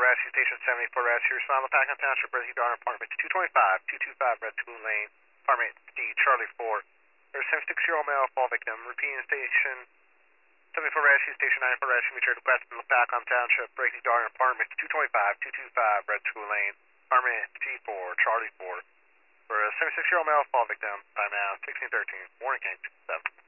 Rescue Station 74 Rescue. Respond to Packard Township Rescue Garden Apartment 225 Red School Lane, Apartment D, Charlie 4. There's a 76-year-old male fall victim. Repeating station 74 Rescue Station 94 Rescue. Mutual request in Packard Township Rescue Garden Apartment 225 Red School Lane, Apartment T4, Charlie 4. For a 76-year-old male fall victim. Time now 1613. Warning King 7.